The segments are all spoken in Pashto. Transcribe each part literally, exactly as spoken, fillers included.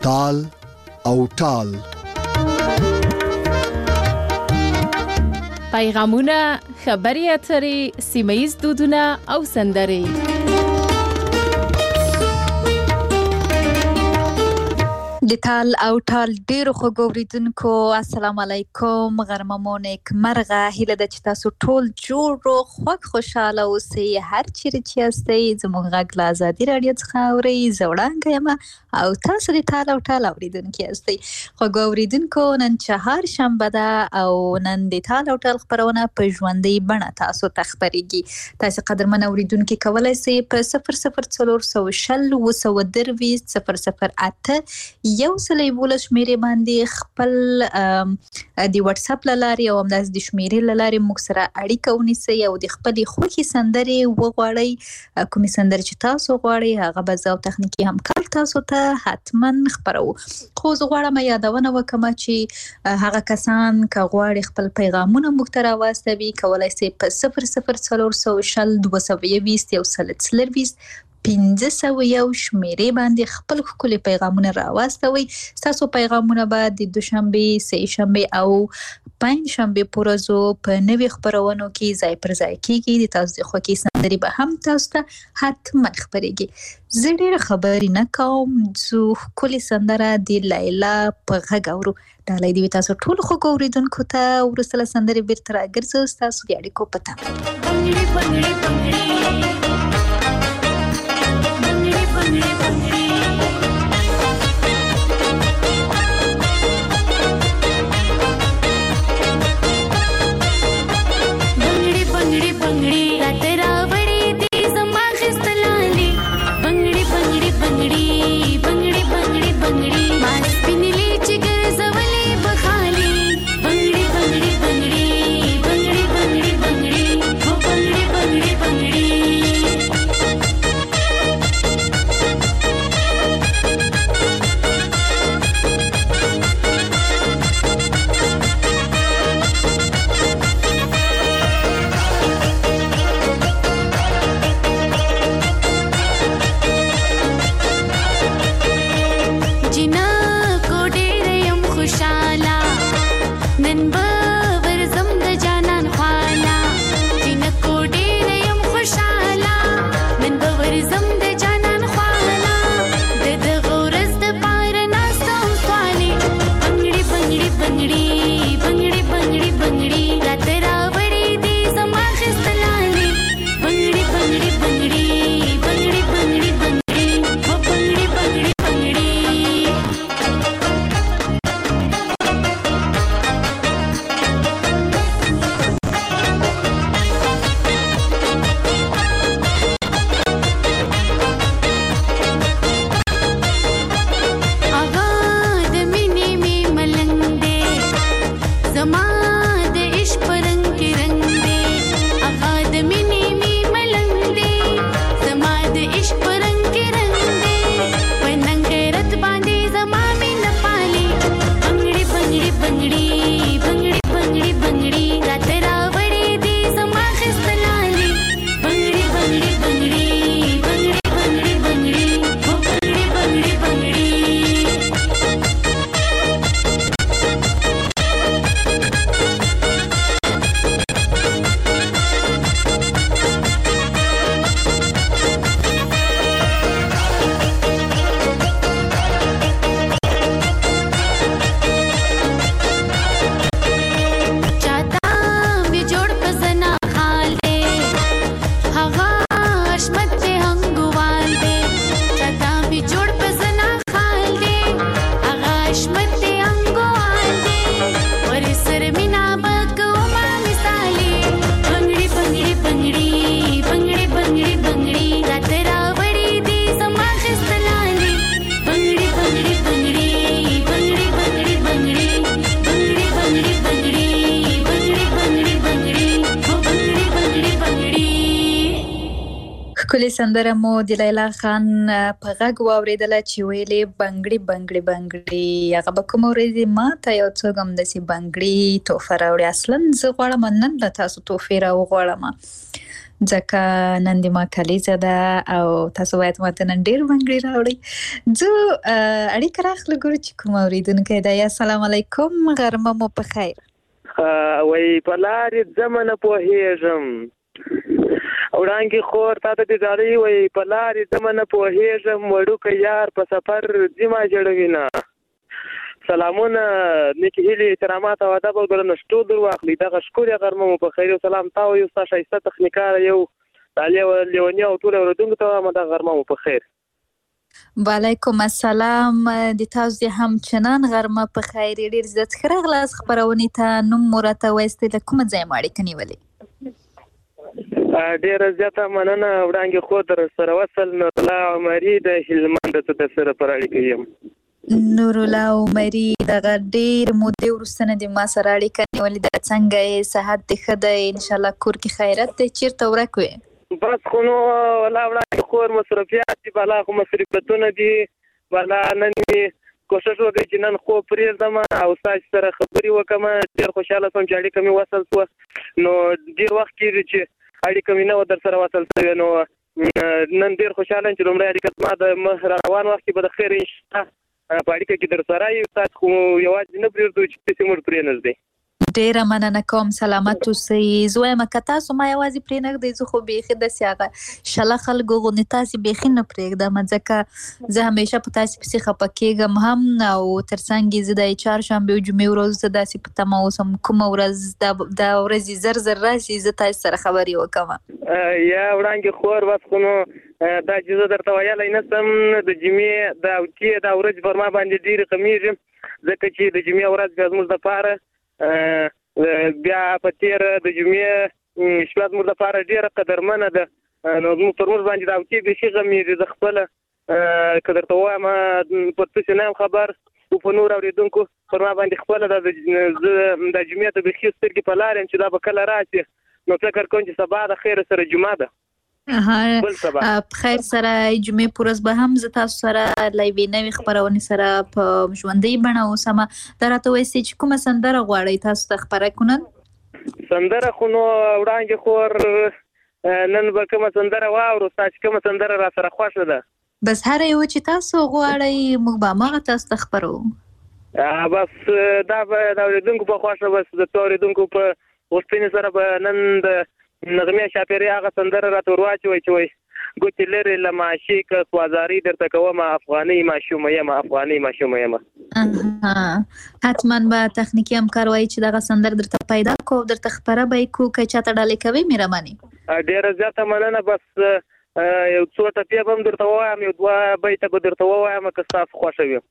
تال او ټال. پیغامونه، خبري اترې، سیمه‌ییز دودونه او سندرې. د تال او ټال ډیرو خوږو اوریدونکو السلام علیکم، غرمه مو نیکمرغه. هیله ده چې تاسو ټول جوړ او خوږ خوشاله اوسئ هر چیرې چې یاستئ. زموږ غږ له ازادي راډیو څخه اورئ. زه وړانګه یم او تاسو د تال او ټال اوریدونکي یاستئ. خوږو اوریدونکو، نن چهارشنبه ده او نن د تال او ټال خپرونه په ژوندۍ بڼه تاسو ته خپرېږي. تاسو قدرمن اوریدونکي کولی شئ په صفر صفر څلور سوه شل اووه سوه درویشت صفر صفر اته یو سل یولس شمیرې باندې خپل د واتس اپ له لارې او همداسې د شمیرې له لارې موږ سره اړیکه ونیسئ او د خپلې خوښې سندرې وغواړئ. کومې سندرې چې تاسو غواړئ هغه به زه او تخنیکي همکار تاسو ته حتما خپرو. خو زه غواړم یادونه وکړم چې هغه کسان که غواړي خپل پیغامونه موږ ته راواستوي، کولی شئ په صفر صفر څلور سوه شل دوه سوه یویشت یو سل څلرویشت پنځه سوه یو شمیرې باندې خپل ښکلي پیغامونه راواستوئ. ستاسو پیغامونه به د دوشنبې، سه شنبې او پنجشنبې په ورځو په نوي خپرونو کې ځای پر ځای کیږي. د تاسو د خوښې سندرې به هم تاسو ته حتما خپرېږي. زه ډېره خبرې نه کوم، ځو ښکلې سندره د لیلا په غږ اورو. ډالۍ دې وي تاسو ټولو خوږو اورېدونکو ته. وروسته له سندرې بیرته راګرځو ستاسو د اړیکو په تمه. بنگړي بنگړي بنگړي Bangli, Bangli. Bangli, Bangli, Bangli. Ratera vadi di zama khistalaali. Bangli, Bangli, Bangli. Bangli, Bangli, Bangli. Mas pinili chigar zawali bakhali. Bangli, Bangli, Bangli. Bangli, Bangli, Bangli. Oh, Bangli, Bangli, Bangli. ښکلې سندره مو د لیلا خان په غږ واورېدله چې ویلې بنګړي بنګړي بنګړي. هغه به کومه ورځ ما ته یو څوک همداسې بنګړي تحفه راوړي. اصلا زه غواړم نن له تاسو تحفې راوغواړم. ځکه نن د ما کلیزه ده او تاسو باید ماته نن ډېر بنګړي راوړئ. زه اړیکه راخله ګورو چې کوم اورېدونکی دی. السلام علیکم، غرمه مو په خیر. وایي په لارې ځمه نه پوهېږم، وړانګې خور تا ته دې ډالۍ وایي په لارې ځمه نه پوهېږم، وړوکی یار په سفر ځما جوړوینه. سلامونه، نیکې هیلې، احترامات او ادب او درنښت ټول در واخلي. دغه ښکلې غرمه مو په خیر. سلام تا وایو، ستا ښایسته تخنیکاره یو لیوني او ټول اورېدونکو ته وایم دغه غرمه مو په خیر. وعلیکم السلام، د تاسو همچنان غرمه په خیر. ډېر زیات ښه راغلاست خپرونې ته. نوم مو راته وایستئ، له کومه ځایه مو اړیکه نیولې؟ ډېره زیاته مننه وړانګې خور، در سره وصل نورالله عمري د هلمند څخه در سره پر اړیکه یم. نورالله عمري، دغه ډېر مودې وروسته نه د ما سره اړیکه نیولې ده. څنګه یې؟ صحت دې ښه دی؟ انشاءالله کور کې خیرت دی؟ چېرته ورک وې؟ بس خو نو والله وړانګې خور مصروفیات دي، بالا خو مصروفیتونه دي. بالا نن مې کوشش وکړی چې نن خوب پرېږدم او ستاسو سره خبرې وکړم. ډېر خوشحاله شوم چې اړیکه مې وصل شوه. نو ډېر وخت کېږي چې اړیکه مې نه وه در سره وصل شوې. نو نن ډېر خوشحاله یم چې لومړی اړیکه زما د مخ را روان وخت کې به د خیر انشاءالله په اړیکه کې در سره یو. تاسو خو یوازې نه پرېږدو چې تاسې موږ پرې نږدې. ډېره مننه کوم، سلامت اوسئ. زه وایم که تاسو ما یوازې پرې نه ږدئ، زه خو بیخي داسې هغه شله خلکو غوندې تاسې بیخي نه پرېږدم، ځکه زه همیشه په تاسې پسې خفه کېږم هم. او تر څنګ یې زه د چهارشنبې او جمعې ورځو ته داسې په تمه اوسم کومه ورځ دا ورځې زر زر راشي زه تاسو سره خبرې وکړم. یا وړانګې خور، بس خو نو دا چې زه درته ویلی نه شم، د جمعې د اوتې دا ورځ پر ما باندې ډېرې کمیږي، ځکه چې د جمعې ورځ بیا زموږ دپاره بیا په تېره د جمعې شپه زموږ دپاره ډېره قدرمنه ده. نو زموږ پر موږ باندې د اوتې بیخي غمیږي. زه خپله که درته ووایم پر تاسې نه یم خبر، خو په نور اورېدونکو پر ما باندې خپله ده. زه د جمعې ته بیخي سترګې په لار یم چې دا به کله راشي. نو فکر کوم چې سبا د خیر سره جمعه ده. په خیر سره جمعې په ورځ به هم زه تاسو سره له یوې نوې خپرونې سره په ژوندۍ بڼه اوسم. دا راته وایستئ چې کومه سندره غواړئ تاسو ته خپره کړو نن؟ سندره خو نو وړانګې خور نن به کومه سندره واورو؟ ستا چې کومه سندره را سره خوښه ده بس هره یوه چې تاسو غواړئ موږ به هماغه تاسو ته خپرو. بس دا به د اورېدونکو په خوښه، بس د اورېدونکو په غوښتنې سره به نن د نغمې شاپیري هغه سندره راته ور واچوئ چې وایي ګوتې لرې له معشوقه خوازاري درته کومه افغانۍ ماشومه یمه افغانۍ ماشومه یمه. حتما به تخنیکي همکار وایي چې دغه سندره درته پیدا کړو او درته خپره به یې کړو. که چاته ډالۍ کوئ مهرباني. ډېره زیاته مننه. بس یو څو ټپې به هم درته ووایم، یو دوه بیته به درته ووایم که ستاسو خوښه وي.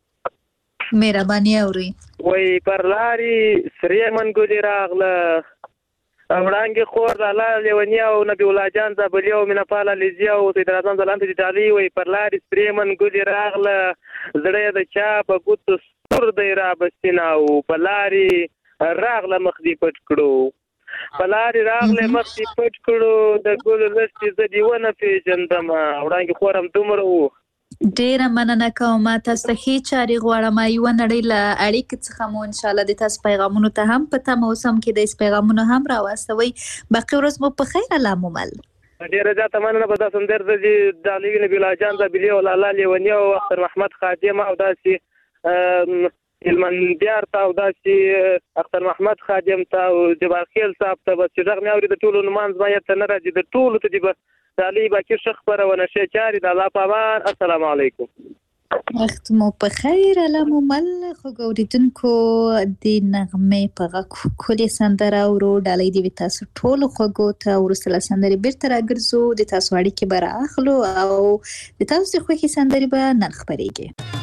مهرباني اورئ. وایي پر لارې سرې منګلې راغله، وړانګې خور د الله لیوني او نبي الله جان زابلي او مینه پاله لیزي او سید اعظم ځلانته دې ډالۍ وایي پر لارې سرې منګلې راغله، زړه یې د چا په ګوتو سور دی رابسینه او په لارې راغله مخ دې پټ کړو، په لارې راغله مخ دې پټ کړو، د ګلو لښتې زه دې ونه پېژندمه. وړانګې خور هم دومره وو. ډېره مننه کوم. تاسو ته ښې چارې غواړم. یوه نړۍ له اړیکې څخه مو انشاءالله د تاسو پیغامونو ته هم په تمه اوسم کې د پیغامونه هم راواستوئ. باقي ورځ مو په خیر. الله مو مل. ډېره زیاته مننه. په دا سندر د ډالۍ نبي الله جان زابلي او لالا لیوني او اختر محمد خادم او داسې هلمندیار ته او داسې اختر محمد خادم ته او جبارخیل صاحب ته بس چې غږ مې اوري د ټولو نومان زما یاد ته نه راځي. د ټولو ته دې به ډالۍ باقي ښه خپرونه ښې چارې د الله په امان. السلام علیکم. وخت مو په خیر. الله مو مل. خوږو اورېدونکو د نغمې په غږ ښکلې سندره اورو. ډالۍ دې وي تاسو ټولو خوږو ته. وروسته له سندرې بېرته راګرځو، د تاسو اړیکې به رااخلو او د تاسو د خوښې سندرې به نن خپرېږي.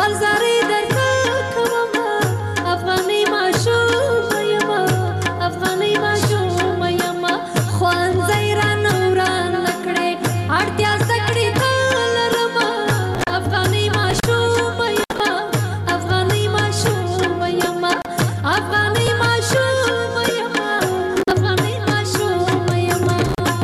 افغانۍ ماشومه یمه افغان افغاني ماشوم یما افغاني ماشوم یما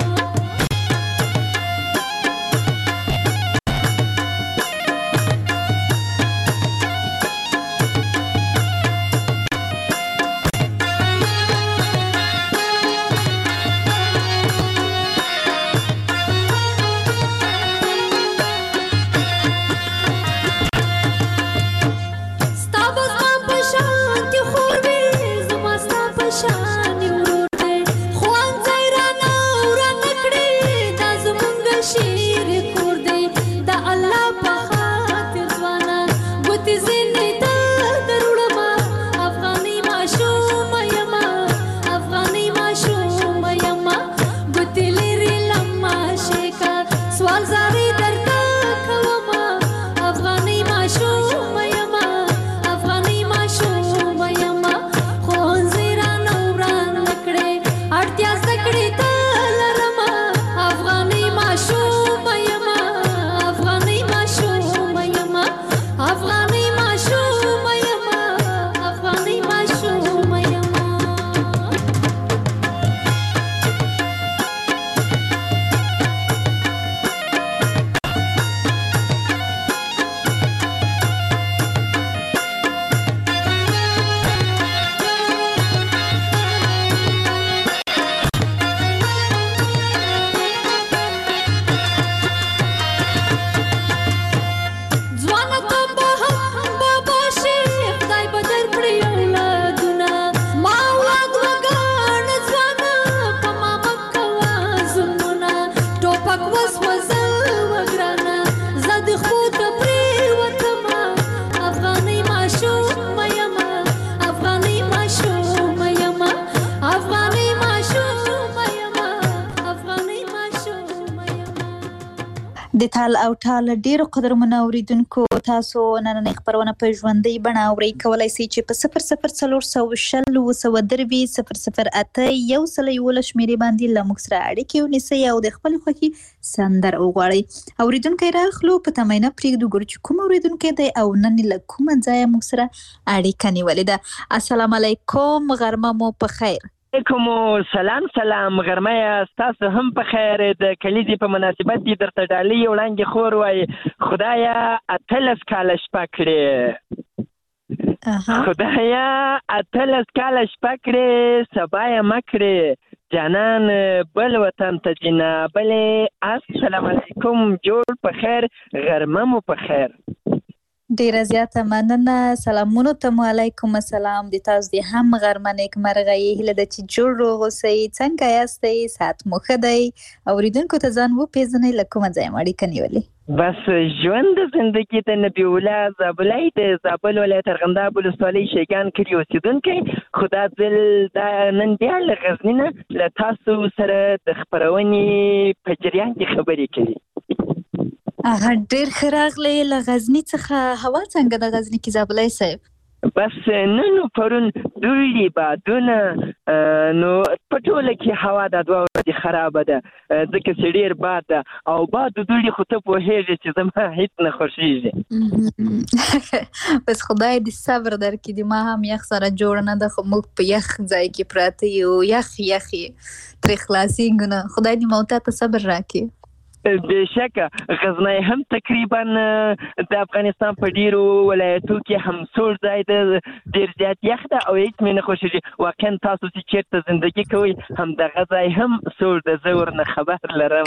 د تال او ټال ډیرو قدرمنو اوریدونکو تاسو نننۍ خبرونه په ژوندۍ بڼه اورئ کولای شئ چې په صفر صفر څلور سوه شل اووه سوه درې صفر صفر اته یو سل یولس شمیرې باندې له موږ سره اړیکې ونیسئ او د خپلې خوښې سندره وغواړئ. اوریدونکی راغلو په تمه نه پرېږدو ګورو چې کوم اوریدونکی دی او نن له کومه ځایه موږ سره اړیکه نیولې ده. السلام علیکم، غرمه مو په خیر. علیکم سلام سلام، غرمه ستاسو هم په خیر. د کلیزې په مناسبت دې درته ډالۍ یو وړاندې خور وایي خدایه اتلس کاله شپه کړې، خدایه اتلس کاله شپه کړې، سبا یې مه کړې جانان بل وطن ته ځینه بلې. السلام علیکم، جوړ په خیر، غرمه مو په خیر. ډیره زیاته مننه، سلامونو ته مو علیکم السلام. د تاسو د هم غرمه نیکمرغه یې هیله ده چې جوړ روغ اوسئ. څنګه یاستئ؟ ساعت مو ښه دی؟ اوریدونکو ته ځان وپېژنئ، له کومه ځایه مو اړیکه نیولې؟ بس ژوند د زندګي د نبی الله زابلۍ د زابل ولایت ارغنداب ولسوالۍ شیګان کلي اوسېدونکی. خو دا ځل دا نن بیا له غزني نه له تاسو سره د خپرونې په جریان کې خبرې کوي. اها، ډېر ښه راغلی. له غزني څخه هوا څنګه ده غزني کې زابلۍ صاحب؟ بس نن پرون دوړي بادونه، نو په ټوله کې هوا د دوه ورځې خرابه ده ځکه چې ډېر باد ده او باد دوړي خو ته پوهېږې چې زما هېڅ نه خوښېږي. بس خدای دې صبر درکړي. د ما هم یخ سره جوړه نه ده، خو موږ په یخ ځای کې پراته یو، یخ یخ یې ترې خلاصېږو نه. خدای دې موتا ته صبر راکړي. بېشکه غزنی هم تقریبا د افغانستان په ډیرو ولایتو کې هم سوړ ځای ده، ډېر زیات یخ ده او هېڅ مې نه خوښېږي. واقعا تاسو چې چېرته زندګي کوئ همدغه ځای هم سوړ ده، زه ورنه خبر لرم.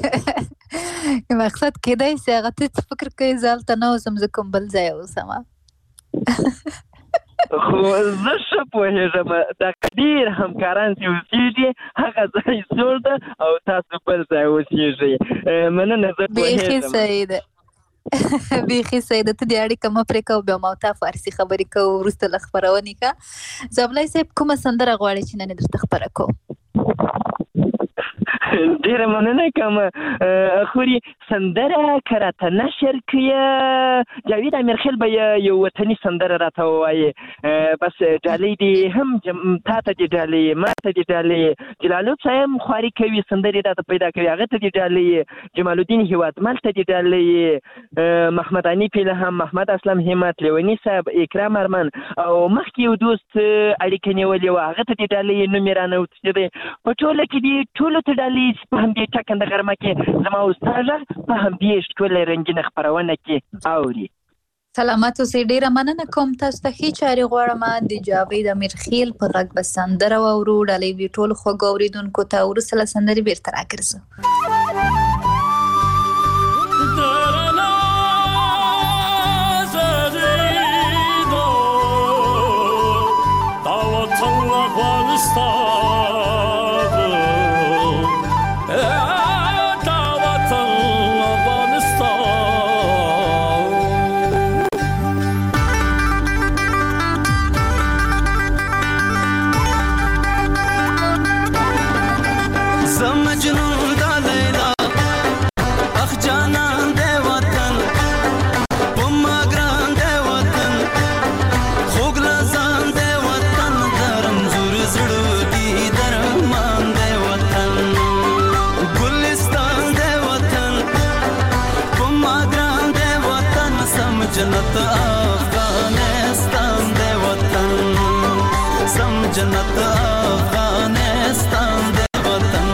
مقصد کېدای شي هغه ته څه فکر کوې زه هلته نه اوسم، زه کوم بل ځای اوسم. خو زه ښه پوهېږم دغه ډېر همکاران چې اوسېږي هغه ځای سوړ ده او تاسو بل ځای اوسېږئ. مننه، زه پوهېږم. بیخي صحیح ده، بیخي صحیح ده. ته دې اړیکه مه پرې کوه، بیا ما او تا فارسي خبرې کوو وروسته له خپرونې ښه. زابلۍ صاحب کومه سندره غواړې چې نن یې درته خپره کوو؟ ډیره مننه کوم خوري سندره کراته نشر کې جاوید امیرخیل به یو وطني سندره راته وایي بس ډالۍ دي هم تا ته دي ډالۍ ما ته دي ډالۍ جلالو صاحب خواري کوي سندرې راته پیدا کوي هغه ته دي ډالۍ جمال الدین هیوادمل ته دي ډالۍ محمد انیف الهام محمد اسلم همت لیونی صاحب اکرام ارمان او مخکې یو دوست اړیکه نیولې وه هغه ته دي ډالۍ نوم یې رانه وتښتېدی په ټوله کې دي ټولو ته ډالۍ په همدې ټکنده غرمه کې زما استاد غږ په همدې ښکلې رنګینه خپرونه کې اوري. سلامت اوسئ. ډیره مننه کوم تاسو ته ښې چارې غواړم. د جاوید امیرخیل په غږ به سندره واورو. ډالۍ وي ټولو خوږو اورېدونکو ته. وروسته له سندرې بېرته راګرځو. जन्नत अफगानिस्तान दे वतन सम जन्नत अफगानिस्तान दे वतन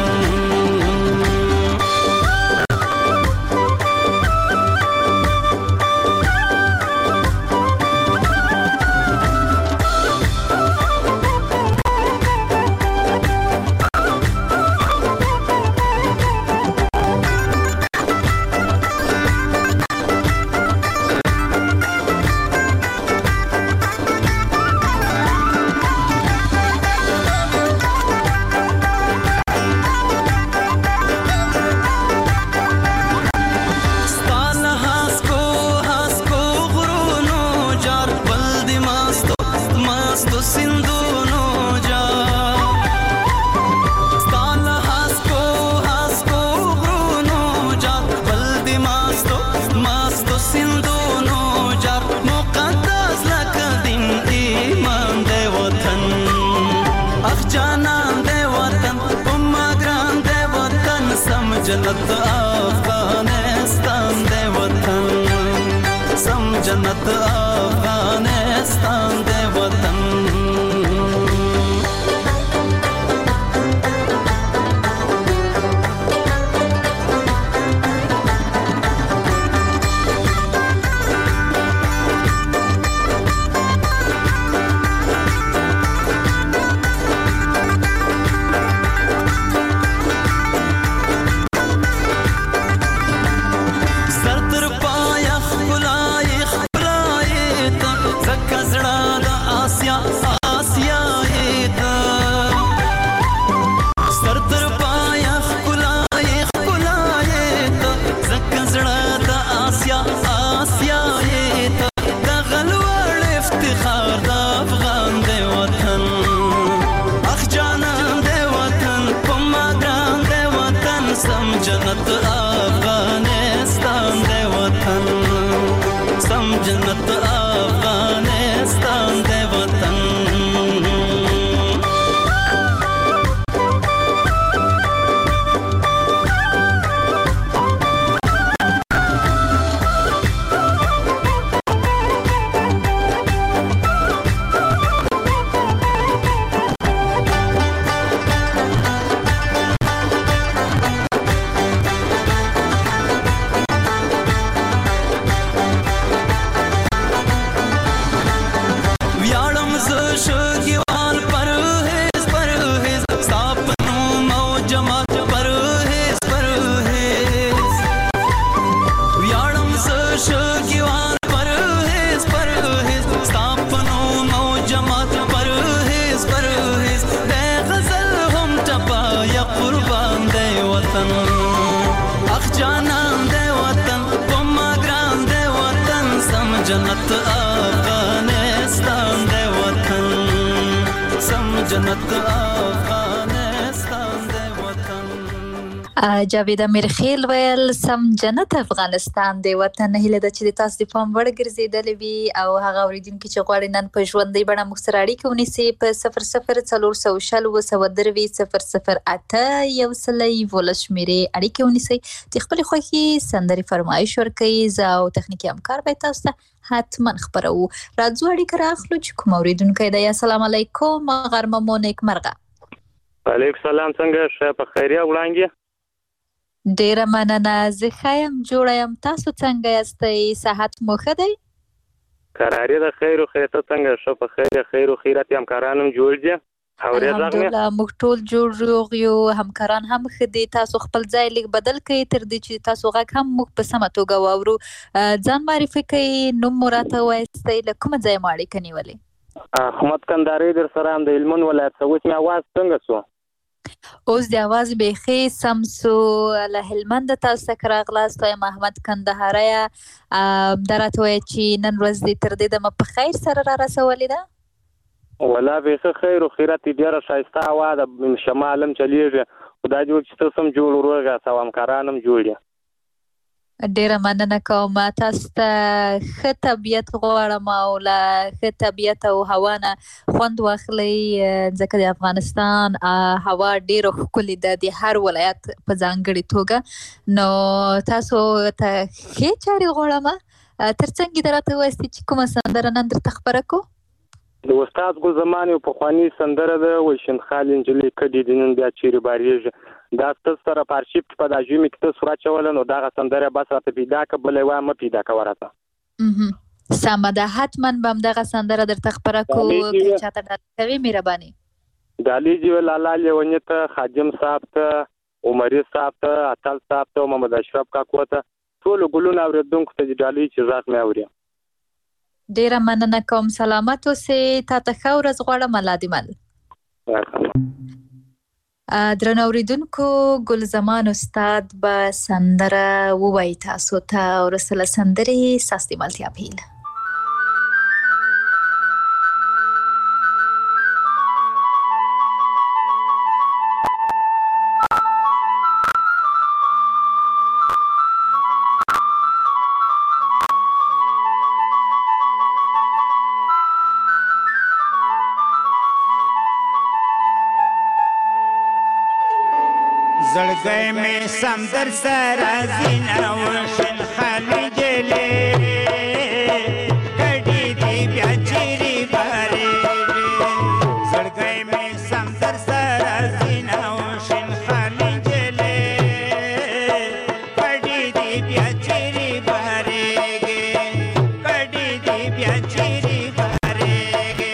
जन्नत अफगानिस्तान दे वतन सम जन्नत अफगानिस्तान दे वतन जन्नत अफगानिस्तान दे वतन सम जन्नत अफगानिस्तान दे वतन जन्नत अफगानिस्तान दे वतन सम जन्नत अफगानिस्तान दे वतन جاوید امیرخیل ویل سم جنت افغانستان دی وطن هیله ده چې د تاسو د پام وړ ګرځېدلې وي او هغه اوریدونکي چې غواړي نن په ژوندۍ بڼه موږ سره اړیکه ونیسي په صفر صفر څلور سوه شل اووه سوه درویشت صفر صفر اته یو سل یولس شمېرې اړیکه ونیسئ چې خپلې خوښې سندرې فرمایش ورکوي زه او تخنیکي همکار به تاسو ته حتما خپروو. راځو اړیکه راخلو چې کوم اوریدونکی دی. السلام علیکم، غرمه مو نیکمرغه. وعلیکم سلام، څنګه ښه په خیریه وړانګې؟ ډیره مننه، زه ښه یم، جوړه یم، تاسو څنګه یاستئ؟ صحت مو ښه دی؟ قراري ده، خیر و خیر. ته څنګه ښه په خیر خیر و خیرت همکاران هم جوړ دي؟ الحمدلله موږ ټول جوړ روغ یو، همکاران هم ښه دي. تاسو خپل ځای لیک بدل کړئ تر دې چې تاسو غږ هم موږ په سمه توګه واورو. ځان معرفي کړئ، نوم مو راته ووایاستئ، له کومه ځایه مو اړیکه نیولې؟ احمد کندهاري در سره یم د هلمند ولایت څخه. اوس مې اواز څنګه شو؟ اوس د اواز بیخي سم سو. له هلمند تاسو څخه راغلاست، وایم احمد کندهاریه. دا راته ووایه چې نن ورځ دې تر دې دمه په خیر سره را رسولې ده؟ والله بیخي خیر و خیرت، ډېره ښایسته هوا ده، شمال هم چلیږي، خدای دې وکړي چې تاسو هم جوړ روغ یاست او همکاران هم جوړ دي. ډیره مننه کوم. تاسو ته ښه طبیعت غواړم او له ښه طبیعت او هوا نه خوند واخلئ، ځکه د افغانستان هوا ډیره ښکلې ده د هر ولایت په ځانګړې توګه. نو تاسو ته ښې چارې غواړم. تر څنګ دې راته ووایاستئ چې کومه سندره نن درته خپره کړو؟ د استاد ګل زمان یو پخواني سندره ده، وایي شندخال نجلۍ کډې دي نن بیا چیرې بارېږي. دا ستاسو سره په ارشیف کې په دا ژمي کې تاسو راچوله، نو دغه سندره بس راته پیدا کړه، بله یې وایم مه پیدا کوه راته. سمه ده، حتما به همدغه سندره درته خپره کړو. که چاته ډالۍ کوې مهرباني. ډالۍ دې ویل لالا لیوني ته، خادم صاحب ته، عمري صاحب ته، اتل صاحب ته، محمد اشرف کاکو ته، ټولو ګلونو اورېدونکو ته دې ډالۍ چې غږ مې اوري. ډیره مننه کوم، سلامت اوسې. تا ته ښه ورځ غواړم. الله دې مل. درنو اوریدونکو، ګل زمان استاد به سندره ووایي تاسو ته، وروسته له سندرې ستاسو د ملتیا په هیله. زړګی مې سمندر سره زینه وشین خالي جلې کډې دې بیا چیرې بارېږي. زړګی مې سمندر سره زینه وشین خالي جلې کډې دې بیا چیرې بارېږي، کډې دې بیا چیرې بارېږي.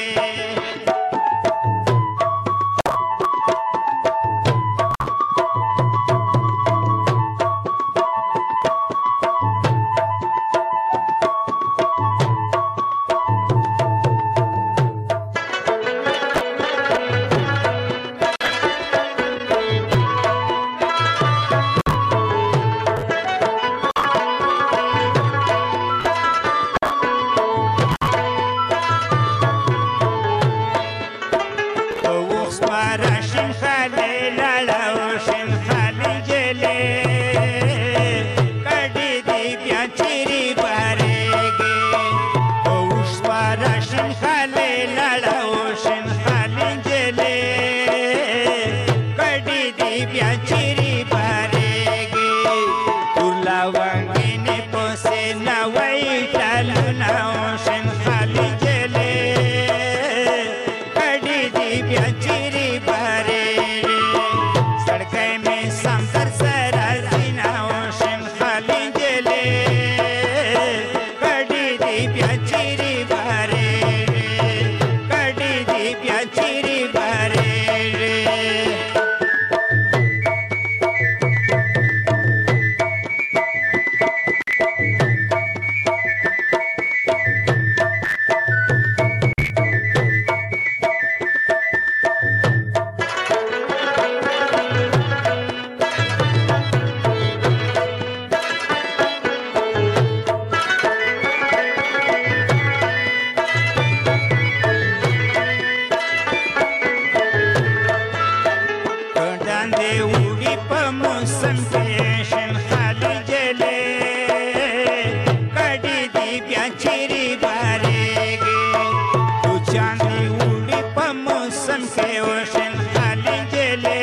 موسم کې وشن خالي جلې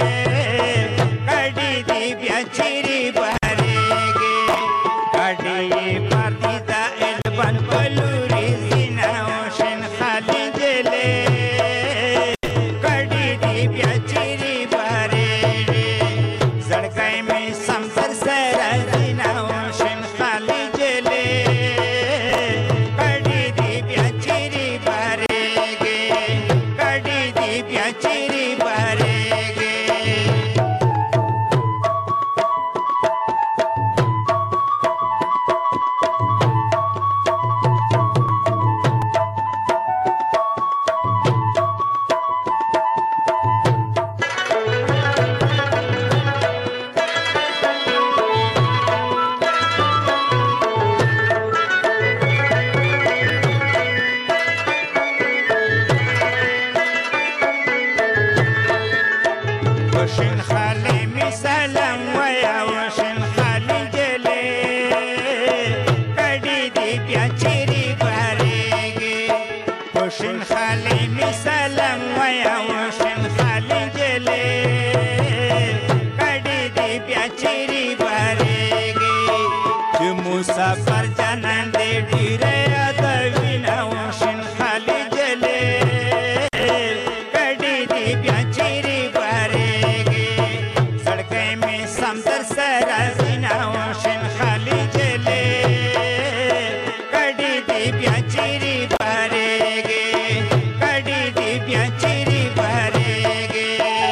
کډي دی بیا چيري بارېږي کډي پارتي دا البن بلوري زینا وشن خالي جلې کډي دی بیا چيري بارېږي زړګي مې سم تر سره زینا وشن خالي جلې کډي دی بیا چيري بارېږي کډي دی بیا چيري بارېږي وشن خالي می سلام ویا وشن خالي جلې کډي دی بیا چيري بارېږي وشن خالي می سلام ویا وشن خالي جلې کډي دی بیا چيري بارېږي چې مسافر جانان دې ډیره یادوینه وشن خالي جلې کډي دی بیا چيري بارېږي زړګی مې سم در سره زینا وشن خالي جلې کډي دی بیا چيري بارېږي کډي دی بیا چيري بارېږي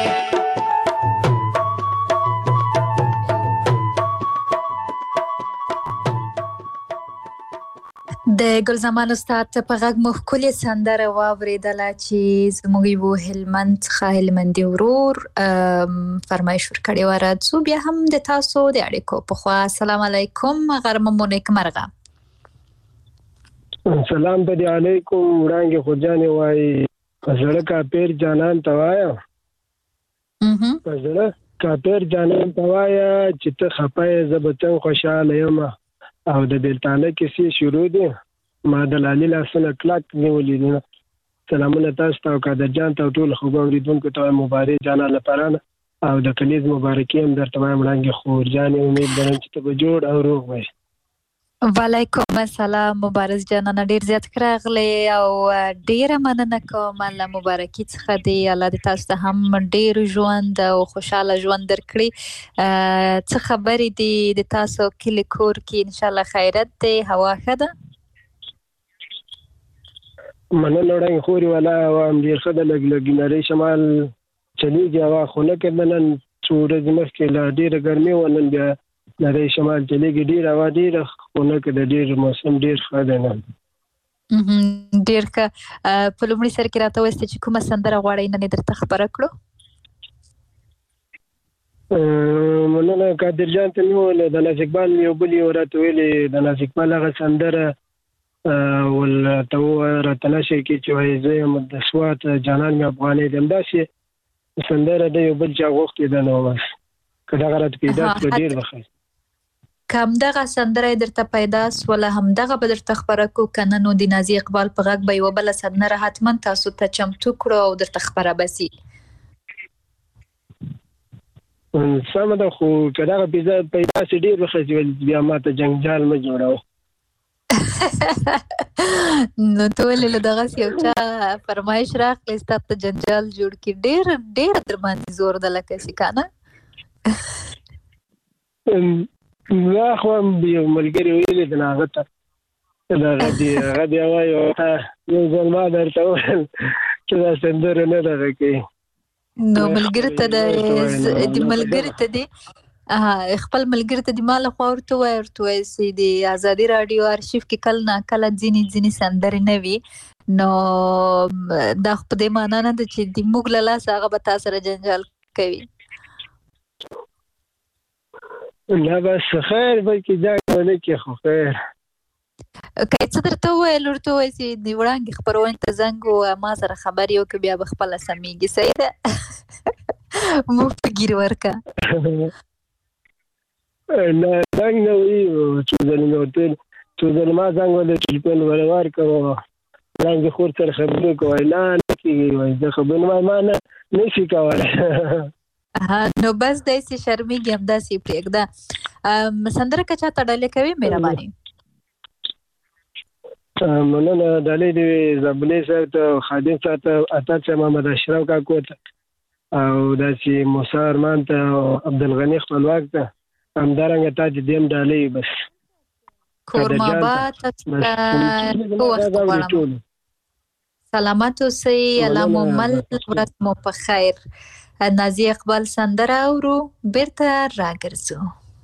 د ګل زمان استاد په غږ مو ښکلې سندره واورېدله چې زموږ یو هلمند څخه هلمندي ورور ام، فرمایش ورکړی و. راځو بیا هم د تاسو د اړیکو پخوا. السلام علیکم غرمه مو نیکمرغه. سلام په دې علیکم وړاندې خوجانې وای په زړه کاپیر جانان ته وایا مهم. په زړه کاپیر جانان ته وایا چې ته خپه یې زه به څنګه خوشحاله یم او د بیلتانه کیسې شروع دي ما د لالي لاسونه کلک نیولي دي. سلامونه تاسو ته او قادر جان ته او ټولو خوږو اورېدونکو ته وایم مبارک جانان لپاره او د کلیز مبارکي هم درته وایم وړاندې خورجانې امید لرم چې ته به جوړ او روغ وایې. وعلیکم السلام مبارز جانانه ډیر زیات راغلی او ډیره مننه کوم له مبارکي څخه دی. الله دې تاسو ته هم ډیر ژوند او خوشاله ژوند درکړي. څه خبرې دي د تاسو کلی کور کې؟ ان شاء الله خیرت دی، هوا ښه ده؟ مننه وړاندې خوري والا وایم ډېر ښه ده. لږ لږ نری شمال چلیږي هوا خو نه کېده نن څو ورځې مخکې لا ډېره ګرمي وه نن بیا نری شمال چلیږي ډېر هوا ډېره خو نه کېده ډېر موسم ډېر ښه دی نن. ډیر ښه. په لومړي سر کې راته ووایاست چې کومه سندره غواړئ نن یې درته خپره کړو؟ مننه قادر جان ته مې وویل د ناز اقبال مې یو بل یې راته ویلې د ناز اقبال هغه سندره ورته ووایه راته نشئ کې چې وایي زه یم د سوات جانان مې افغانۍ دی همداسې سندره ده یو بل چا غوښتې ده نو بس که دغه راته پیدا شوه ډېر به ښه. که همدغه سندره یې درته پیدا سوله همدغه به درته خپره کړو، که نه نو د نازي اقبال په غږ به یوه بله سندره حتما تاسو ته چمتو کړو او درته خپره به سي. سمه ده خو که دغه پیدا پیدا سي ډېر به ښه سي بیا ما ته جنګجال مه جوړوه. نو ته ولې له دغسې یو چا فرمایش راغلی ستا ته جنجال جوړ کړي؟ ډېر ډېر در باندې زور ده لکه چې که نه ما خو هم یو ملګري ویلي دي نو هغه ته دغه دي هغه بیا وایي یو ځل ما درته وویل چې دا سندره نه دغه کوي. نو ملګري ته د ملګري ته دې خپل ملګري ته د ما لخوا ورته ووایه ورته ووایه چې د ازادي راډیو ارشیف کې کله ناکله ځینې ځینې سندرې نه وي نو دا خو په دې معنا نه ده چې د موږ له لاسه هغه به تا سره جنجال کوي. نه بس خیر بلکې ځان ونه کړي خو خیر. که څه درته وویل ورته ووایه چې د وړانګې خپرونې ته زنګ ووایه ما سره خبرې وکړه بیا به خپله سمیږي. صحیح ده؟ موږ په ګیر ورکه نه زنګ نه وي څو ځلې مې ورته ویل څو ځلې ما زنګ وهلی ټلیفون ورې ورکړه وړانګې خور سره خبرې کوي نه نه کېږي وایي زه خبرې ما ما نه نشي کولی نو بس داسې شرمېږي همداسې پرېږده. سندره که چا ته ډالۍ کوي مهرباني مننه. ډالۍ دې زبلې صاحب ته خادم صاحب ته اتل صاحب محمد اشرف کاکو ته او داسې موسی ارمان ته او عبدالغني خپلواک ته همدارنګه تا چې دیم ډالۍ بس کورماباد سلامت اوسئ. الله مو مل ورځ مو په خیر. نازي اقبال سندره اورو بیرته راګرځو.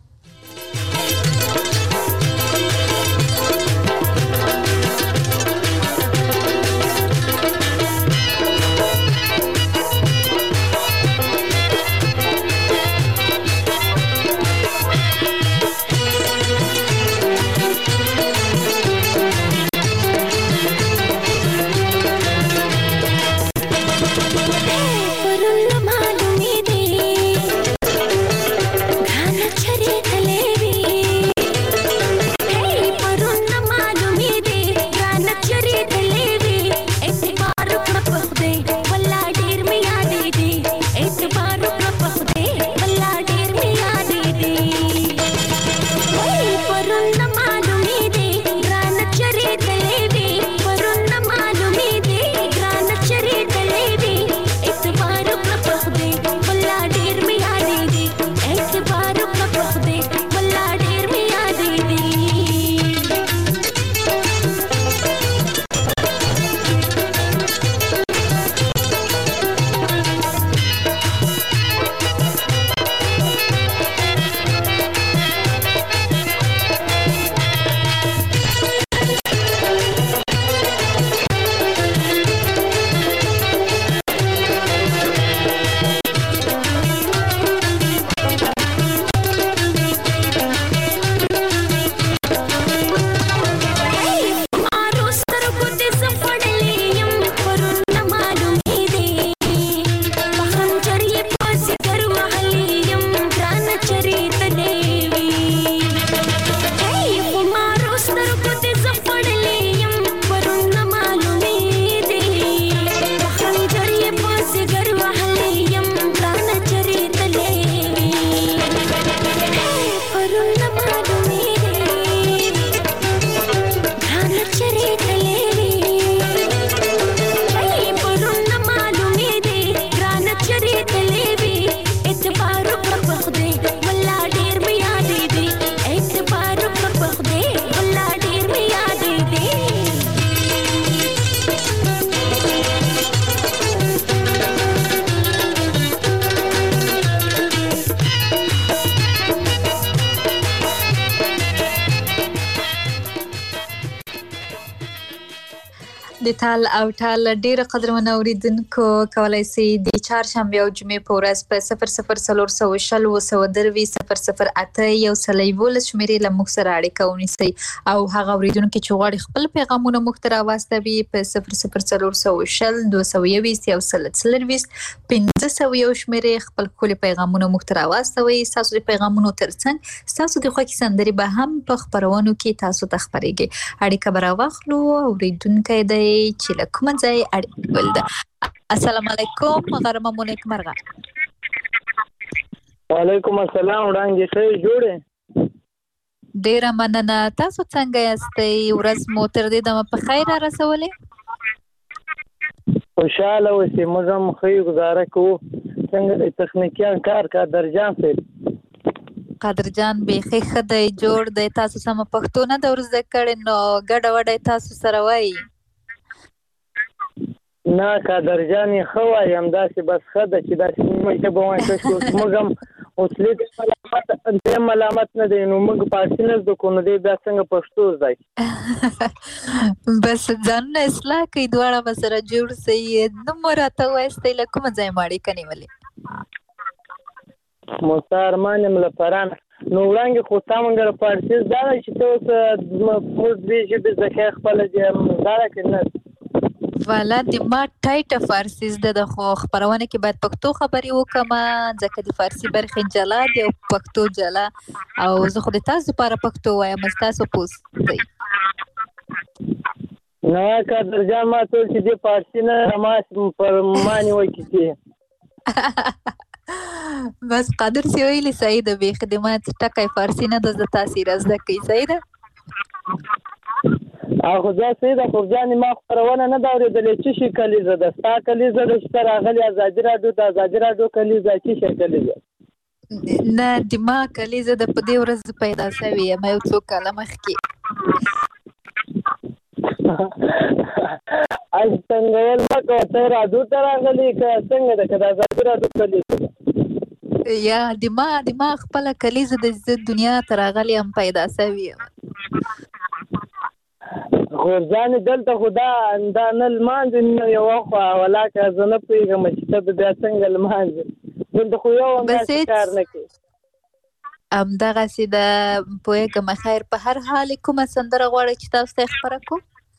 د تال او تال ډیر قدرمن اوریدونکو کولای شي د چهارشنبه او جمعې په ورځ په صفر صفر څلور سوه شل اووه سوه دروي صفر صفر اته یو سل یولس شمیرې له موږ سره اړیکه ونیسئ او هغه اوریدونکو چې غواړي خپل پیغامونه موږ ته راواستوي په صفر صفر څلور سوه شل دوه سوه یوویشت یو سل څلرویشت پنځه سوه یو شمیرې خپل ښکلي پیغامونه موږ ته راواستوئ. ستاسو د پیغامونو ترڅنګ ستاسو د خوښې سندرې به هم په خپرونو کې تاسو ته خپرېږي. اړیکه به راواخلو. اوریدونکی دی چې له کومه ځای اړیکه ولده. السلام علیکم غرمه مو نیکمرغه. وعلیکم السلام وړاندې ښه جوړې. ډیره مننه. تاسو څنګه یاستئ؟ ورځ مو تر دې دمه په خیر رارسولې؟ خوشاله اوسئ. موږ هم ښه ګزاره کوو. څنګه د تخنیکیان کار قادرجان صاحب؟ قادرجان بیخي ښه دی، جوړ دی. تاسو سمه پښتو نه ده ور زده کړې نو ګډه وډه تاسو سره وایي؟ نه قادرجان یې ښه وایي، همداسې بس ښه ده چې داسې نیمه ژبه وایي. ښه موږ هم اوسلي د ملامت نه دی نو موږ فارسي نه زده کړو نو دی بیا څنګه پښتو زده کړي. بس ځانونه اصلاح کوي، دواړه به سره جوړ سئ. نوم مو راته ووایستئ، له کومه ځایه مو اړیکه نیولې؟ موسی ارمان یم له فرانه. نو وړاندې خو تا موږ له فارسي زده ده چې ته اوس موږ دوې ژبې زده کوې خپله زده ده که نه؟ والا د ما ټایټه فارسي زده ده خو خپرونه کې باید پښتو خبرې وکړم ځکه د فارسي برخې جلا دي او پښتو جلا او زه خو د تاسو لپاره پښتو وایم، ستاسو پوسټ دی. نو قادر جان ما ټول چې د فارسی نه ما پر مانی وای کیږي بس قادر سی ویلی صحیح ده به خدمات ټکای فارسی نه د تاثیر از د کی صحیح ده اخو دا صحیح ده خو ځان ما خبرونه نه دا ورېدلې چې شي کلیزه ده ستا کلیزه د شتر اغلی ازادي راډیو د ازادي راډیو کلیزه چې شي کلیزه نه دماغ کلیزه د په دې ورځ پیدا شوی ما یو څو کاله مخکې از څنګه ول مکو ته راډیو ته راغلی که څنګه ده که د ازادي راډیو کلیزه یا دماغ دماغ خپل کلیزه د دنیا تر راغلی هم پیدا شوی خو ځان دلته خدا دا نه لمانځي نه یو خو ولاکه زه نه پوهېږم چې ته بیا څنګه لمانځي دلته خو یو همداسې کار نه کوي همدغسې د پوهېږم خیر په هر حال کومه سندره غواړئ چې تاسو ته یې خپره کړو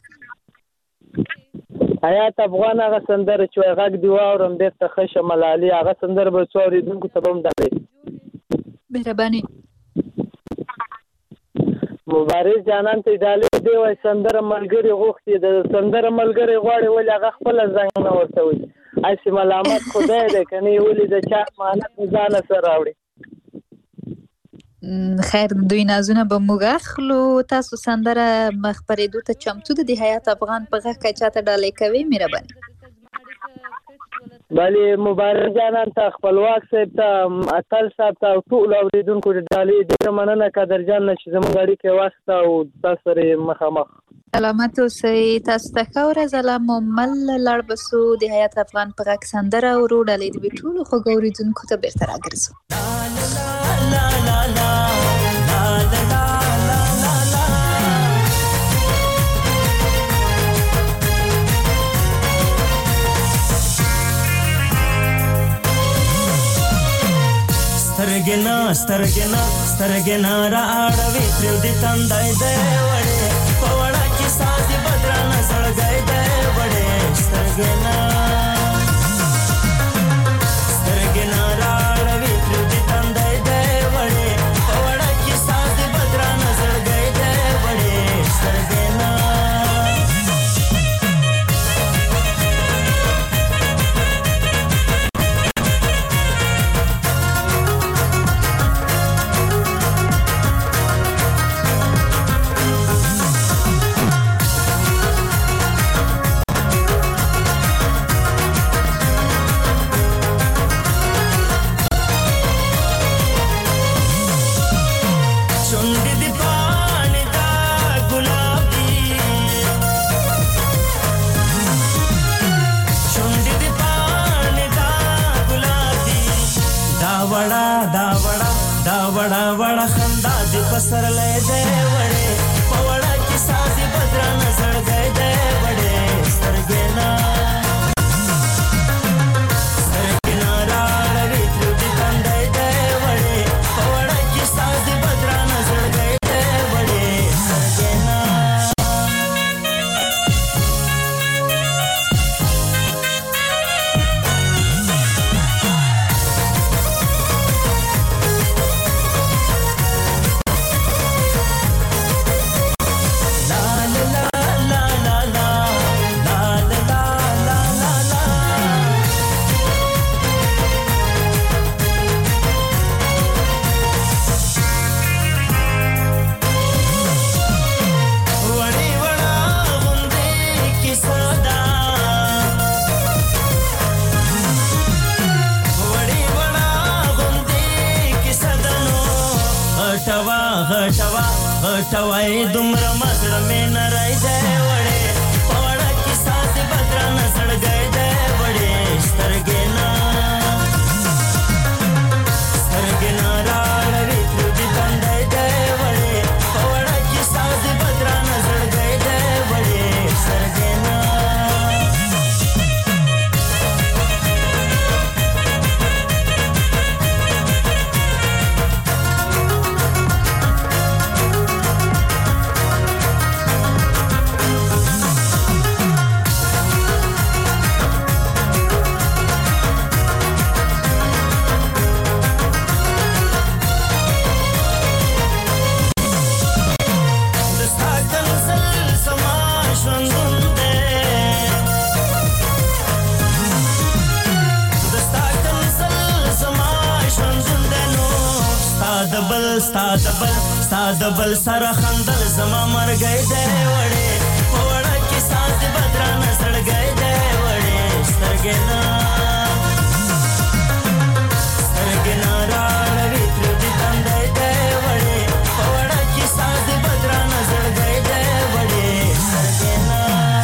حیات افغان هغه سندره چې وایي غږ دې واورم بېرته ښه شه ملالي هغه سندره به څو اورېدونکو ته به هم ډالۍ مهرباني مبارز جانان ته ډالۍ دی وایي سندره ملګري غوښتي د سندره ملګري غواړي ولې هغه خپله زنګ نه ورته وایي هسې ملامت خدای دی که نه یې ولې د چا مانت مې ځانه سره راوړي خیر دوی نازونه به موږ اخلو تاسو سندره خپرېدو ته چمتو ده د حیات افغان په غږ که چاته ډالۍ کوي مهرباني بلې مبارک جانان ته خپلواک صاحب ته اتل صاحب ته او ټولو اورېدونکو د ډالۍ ډېره مننه قدر جان نه چې زموږ اړیکې واخیسته او تاسو سره یې مخامخ سلامت اوسئ تاسو ته ښه ورځ الله مو مل لاړ بسو د حیات افغان په غږ سندره اورو ډالۍ د ټولو خوږو اورېدونکو ته بېرته راګرځو سترګنا سترګنا سترګنا را اړوي تر دې تندای دی وړې پوړه کې ساتي بدرانه سړګای دی وړې سترګنا سترګنا را اړوي تر دې تندای دی وړې پوړه کې ساتي بدرانه سړګای دی وړې سترګنا وړا وړا خندا دې پسر لې دې وړې پوړا کې سازي بدران زړ گئے دې وړې سترګنا سترګنا راړې تر دې کندې دې وړې پوړا کې سازي بدران زړ گئے دې وړې سترګنا टवाई दुमरा मसड़ में न रह जाए वड़े पवाड़ा की साथ बदरा न सड़ गए जाए वड़े स्तरगेना स्तरगेना राड़ वित्र दिखंडे जाए वड़े पवाड़ा की साथ बदरा न सड़ गए जाए वड़े स्तरगेना ستا د بل ستا د بل سره خندل زما مرګی دی وړې په وړه کې ساز د بدرانه زړګی دی وړې سترګې نه سترګې نه راړوي تر دې تندی دی وړې په وړه کې ساز د بدرانه زړګی دی وړې سترګې نه.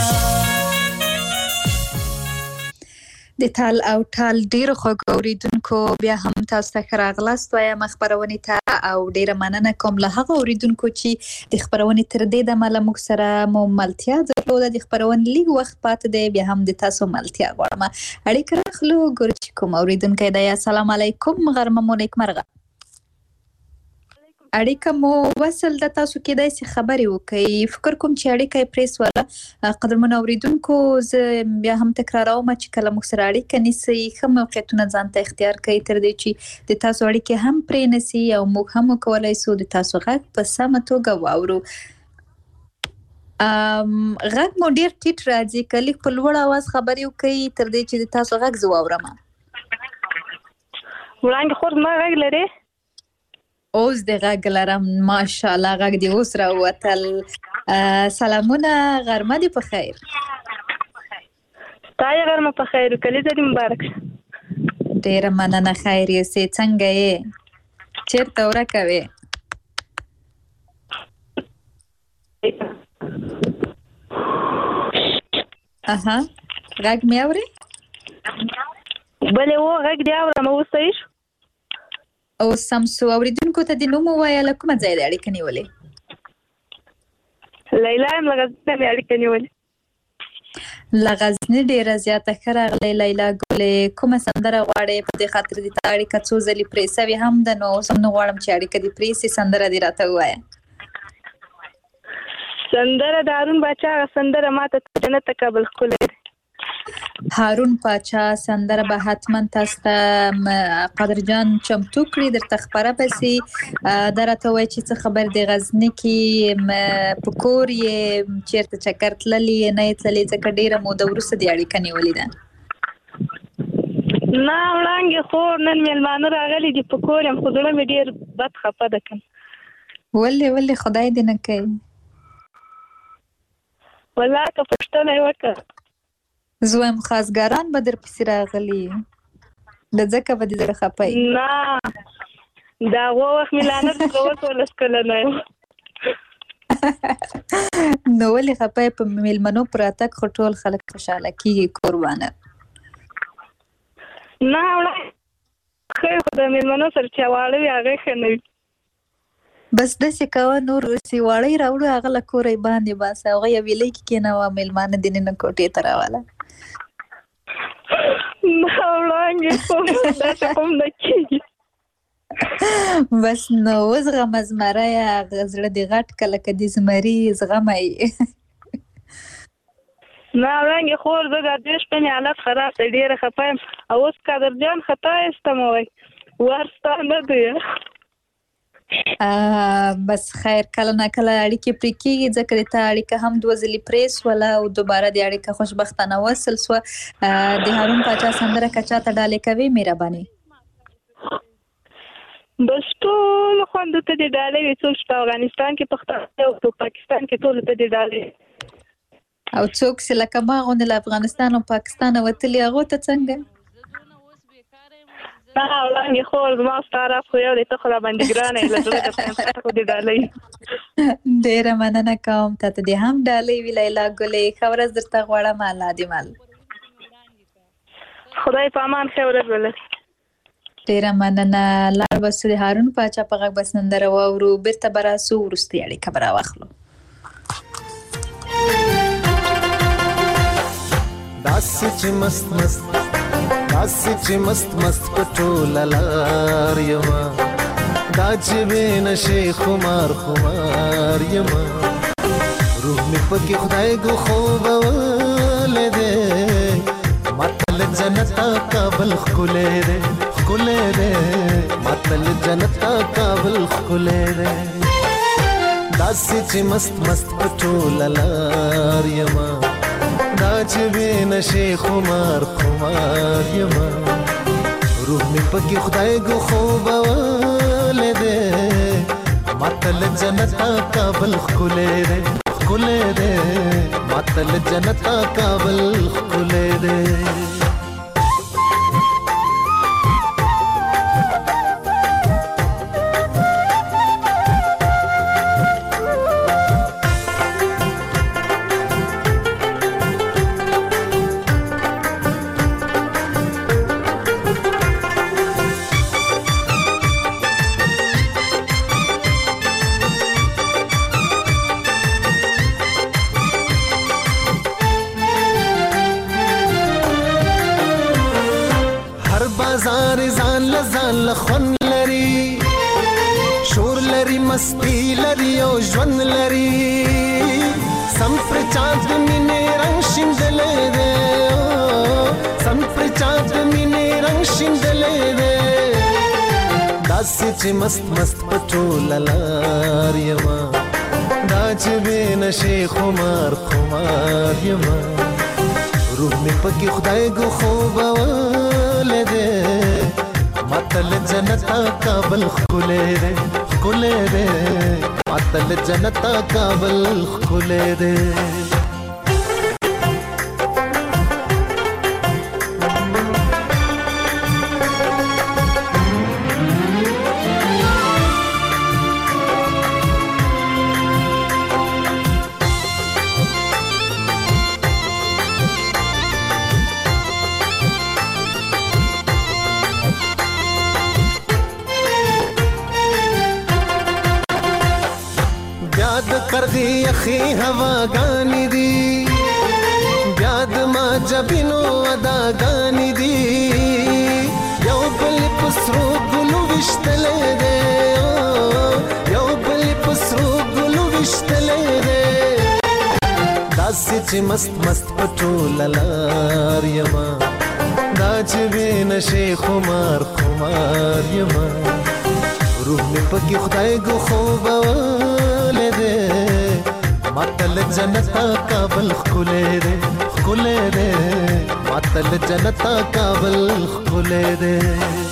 د تال او ټال ډیرو خوږ اوریدونکو بیا هم تاسو ته ښه راغلاست وایم خپرونې ته او ډیره مننه کوم له هغه اوریدونکو چې د خپرونې تر دې دمه له موږ سره مو ملتیا درلوده. د خپرونې لږ وخت پاتې دی بیا هم د تاسو ملتیا غواړم. اړیکه راخلو ګورو چې کوم اوریدونکی دی. السلام علیکم غرمه مو نیکمرغه. اړیکه مو وصل د تاسو کې داسې خبرې وکړي فکر کوم چې اړیکه یې پرې سوله. قدرمن اوریدونکو زه بیا هم تکراروم چې کله موږ سره اړیکه نیسئ ښه موقعیتونه ځان ته اختیار کړئ تر دې چې د تاسو اړیکې هم پرې نسي او موږ هم وکولی سو د تاسو غږ په سمه توګه واورو. غږ مو ډېر ټیټ راځي که لږ په لوړ اواز خبرې وکړئ تر دې چې د تاسو غږ زه واورم. وړانګې خور زما غږ لرې؟ اوس د غږ لرم ماشاءالله غږ دې اوس راووتل. سلامونه غرمه دې په خیر. ستا یې غرمه په خیر کلیزه دې مبارک شه. ډېره مننه خیر یې څنګه یې چېرته ورکه وې؟ اها غږ مې اورې؟ بلې و غږ دې اورم اوس صحیح شو. او سمسو اوریدونکو ته د نوم ووایه له کومه ځای د اړیکه نیولې؟ لیلا یم له غزني مې اړیکه نیولې. له غزني ډېره زیاته ښه راغلی لیلا ګلې. کومه سندره غواړې په دې خاطر دې ته اړیکه څو ځلې پرې سوې هم ده نو اوس هم نه غواړم چې اړیکه دې پرې سي سندره دې راته ووایه. سندره د هارون باچا هغه سندره ماته جنت ته کابل ښکلی دی. هارون پاچا سندره به حتما تاسو ته قادر جان چمتو کړي درته خپره به سي. دا راته وایي چې څه خبر دی غزني کې په کور یې چېرته چکر تللي یې نه یې تللي ځکه ډېره موده وروسته دې اړیکه نیولې ده؟ نه وړانګې خور نن مېلمانه راغلي دي په کور یم خو زړه مې ډېر بد خفه ده که ولې ولې خدای دې نه کوي؟ والله که پوښتنه یې وکړه زه وایم خاصګاران به در پسې راغلي د ځکه به دې زړه خفه وي. نه د هغو وخت مې لا نه څه اوس ولس کلنه یم. نو ولې خفه یې؟ په مېلمنو په راتګ خو ټول خلک خوشحاله کېږي قربانه. نه وړه ښه خو د مېلمنو سره چې واړه وي هغې ښه نه وي. بس داسې کوه نور چې واړه یې راوړو هغه له کوره یې باندې باسه هغه یې ویلۍ کې کېنوه مېلمانه دې نن کوټې ته راوله. نه وړانګې خو داسې کوم نه کېږي. بس نو وزغمه زمری هغه زړه دې غټ که لکه د زمري زغمی. نه وړانګې خور زه د دې شپې مې حالت خراب دی ډېره خفه یم او اوس قادر جان خطا ایستم وایي وار ستا نه دی. بس خیر کله نه کله اړیکې پرې کېږي ځکه د تا اړیکه هم دوه ځلې پرې سوله او دوباره د اړیکه خوشبختانه وصل سوه. د هارون پاچا سندره که چاته ډالۍ کوې مهرباني؟ بس ټول خوندو ته دې ډالۍ وي څوک چې په افغانستان کې پښتانه او په پاکستان کې ټولو ته دې ډالۍ او څوک چې لکه ما غوندې له افغانستان او پاکستانه وتلي هغو ته څنګه؟ نه وړانګې خور زما ستا راز خو یو دی ته خو راباندې ګرانه یې له زړه درته یم خو دې ډالۍ. ډېره مننه کوم تا ته دې هم ډالۍ وي لیلا ګلې. ښه ورځ درته غواړم الله دې مل. خدای په امان ښه ورځ ولري. ډېره مننه. لاړ به سو د هارون پاچا په غږ به سندره واورو بېرته به راسو وروستۍ اړیکه به راواخلو. داسې چې مست مست داسې چې مست مست په ټوله لار یمه دا چې بې نشې خمار خمار یمه روح مې پکې خدای ګو خوبولی دی ماته له جنته کابل ښکلی دی ښکلی دی ماته له جنته کابل ښکلی دی داسې چې مست مست په ټوله لار یمه دا چې بې نشې خمار خمار یمه روح مې پکې خدای ګو خوبولی دې ماتل جنتا کابل خلې دې خلې دې ماتل جنتا کابل خلې دې لخون لري شور لري مستی لري او ژوند لري سم پر چاند مینې رنگ شیندلې دې سم پر چاند مینې رنگ شیندلې دې داسې چې مست مست پټول لار یما دا چې بنشي خمار خمار یما روح می پکې خدای ګو خوب ولدې ماتل جنتا کابل خلې دې خلې دې ماتل جنتا کابل خلې دې پردی اخی ہوا گانی دی بیاد ما جبینو ادا گانی دی یو بل پسرو گلو وشتلے دے یو بل پسرو گلو وشتلے دے داسی چی مست مست پٹو للار یما دا چی بینشی خمار خمار یما روح می پکی خدای گو خوبا ماتل جنتا کابل خلې دې خلې دې ماتل جنتا کابل خلې دې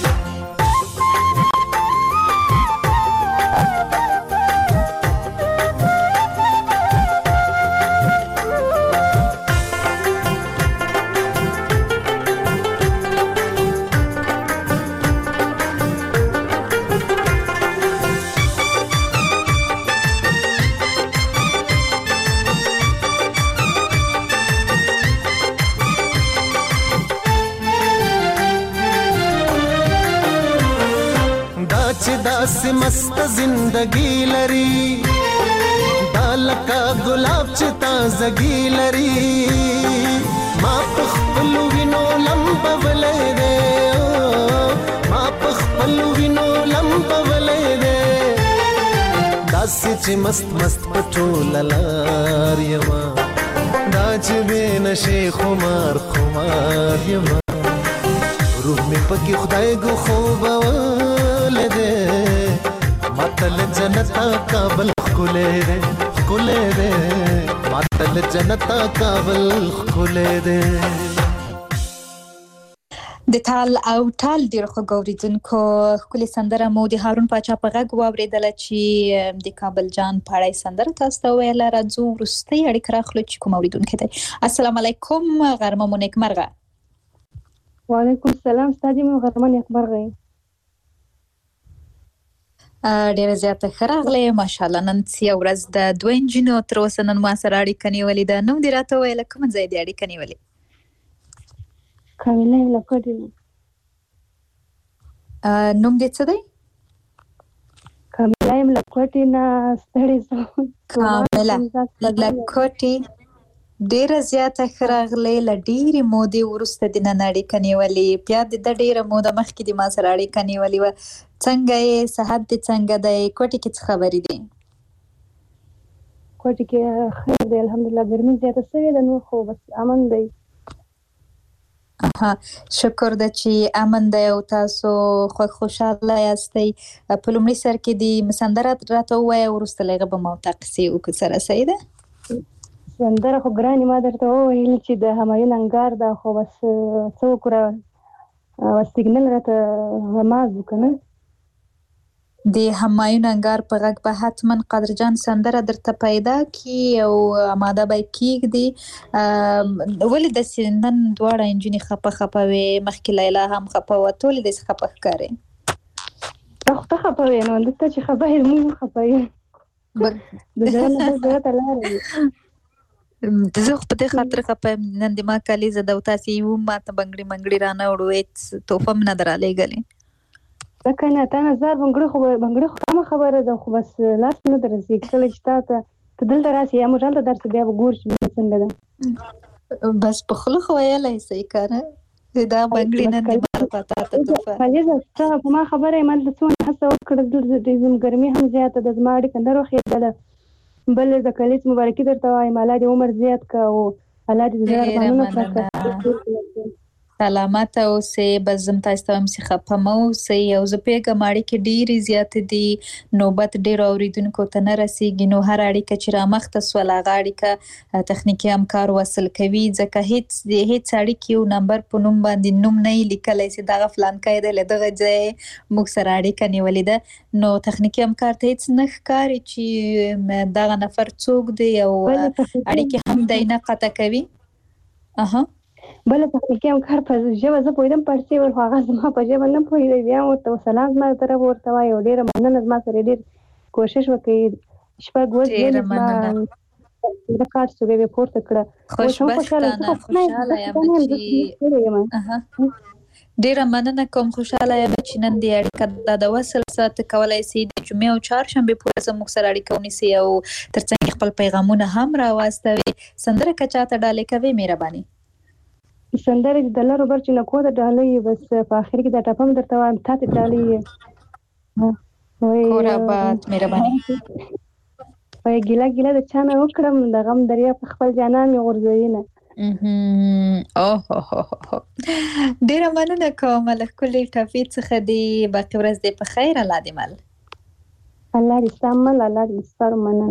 داسې مست زندگی لري دا لکه ګلاب چې تازګي لري ما په خپل وینو لمبولې دې ما په خپل وینو لمبولې دې داسې چې مست مست پټول لار یما دا چې بنشي خمار خمار یما روح می پکې خدای ګو خوب ولدې ماتل جنتا کابل خلې دې خلې دې ماتل جنتا کابل خلې دې د تال او تال ډیر خو ګوریدونکو خولي سندره مو د هارون پاچا په غږ واوریدله چې د کابل جان پړای سندره تاسو ته ویل راځو ورستي اړیکه راخلو چې کوم اوریدونکو ته السلام علیکم غرمه مو نیک مرغه وعلیکم السلام ستاسو مو غرمه نیک مرغه ډیره زیاته خراغله ماشاءالله نن سی ورځ د دوه انجینو تر اوسه نن ما سره اړیکه نیولې ده نو دی راته ویل کوم ځای دی اړیکه نیولې کامله لکوټی نوم دې څه دی کامله لکوټی نه ستړي زو کامله لکوټی ډیره زیاته خراغله لډيري مودي ورسته د نن اړیکه نیولې بیا د ډیره موده مخکې د ما سره اړیکه نیولې و څنګه یې صحت دې څنګه دی کوټی کې څه خبرې دي کوټی کې خیر دی الحمدلله ګرمي زیاته شوې ده نو خو بس امن دی ها شکر د چې امن دی او تاسو خو خوشاله یاستئ په لومړي سر کې د مسندرات راته وایي ورسته لږه به مو تقسي او که سره صحیح ده سندره خو ګراني ما درته وویل چې د همایون انګار ده خو بس څه وکړه سیګنل راته غماز وکنه د همایون انګار په غږ به حتما قدرجان سندره درته پیدا کی او آماده به کیږدي. ولې داسې نن دواړه نجونې خپه خپه وې، مخکې لیلا هم خپه وه، ټولې داسې خپه ښکارې؟ ته خو ته خپه وې نو دلته چې خپه یې موږ خپه یو د زړه نه بل زړه ته لاره وي. زه خو په دې خاطر خپه یم نن د ما کلیزه ده او تاسې یې هم ماته بنګړي منګړي رانه وړو، هېڅ تحفه هم نه ده رالیږلې. ځکه نه تا نه زار بنګړي خو بنګړي خو کمه خبره ده، خو بس لاس نه در رسېږي. کله چې تا ته ته دلته راسې یا موږ هلته درسې بیا به ګورو چې څنګه ده. بس په خوله خو ویلی صحیح کاره دا بنګړي نن د ما لخوا تا ته تحفه. خلیزه ته په ما خبره یم هلته څونه هڅه وکړه، دلته ګرمي هم زیاته ده، زما اړیکه نه روښېدله. بل د کلیز مبارکي درته وایم، الله دې عمر زیات کړه او الله دې د زړه ارمانونه پوره کړه. سلامته اوسئ، بس زه هم تاسو ته وایم چې خفه مه اوسئ. او زه پوهېږم اړیکې ډېرې زیاتې دي، نوبت ډېرو اورېدونکو ته نه رسېږي، نو هر اړیکه چې رامخته سول هغه اړیکه تخنیکي همکار وصل کوي، ځکه هېڅ هېڅ اړیکې یو نمبر په نوم باندې نوم نه یې لیکلی چې دغه فلانکی دی له دغه ځایه موږ سره اړیکه نیولې ده، نو تخنیکي همکار ته هېڅ نه ښکاري چې دغه نفر څوک دی او اړیکې هم دی نه قطع کوي. اها بله تخنیکي همکار په ژبه زه پوهېدم پړسې ول، خو هغه زما په ژبه نه پوهېدی، بیا ورته سلام زما د طرفه ورته وایي او ډېره مننه، زما سره ډېر کوشش وکړي. شپږ ورځې زما د کارت څوکۍ مې پورته کړه. خوشبختانه خوشحاله یم چې ډېره مننه کوم، خوشحاله یم چې نن دې اړیکه دا د وصل سره کولی سي د جمعې او چهارشنبې پورې زموږ سره اړیکه ونیسي او تر څنګ خپل پیغامونه هم راواستوي. سندره که چاته ډالۍ کوې مهرباني؟ سندره د لرو بر چې نکو ته ډالۍ، بس په آخر کې دا ټاپه هم درته وایم تا ته ډالۍ کور آباد مهرباني. وایي ګیله ګیله د چا نه وکړم، د غم دریا په خپل جانان مې غورځوي نه. اوه ډېره مننه کوم له ښکلې ټاپې څخه دې. باقي ورځ دې په خیر، الله دې مل. الله دې ستا مل، الله دې ستاسو مننه.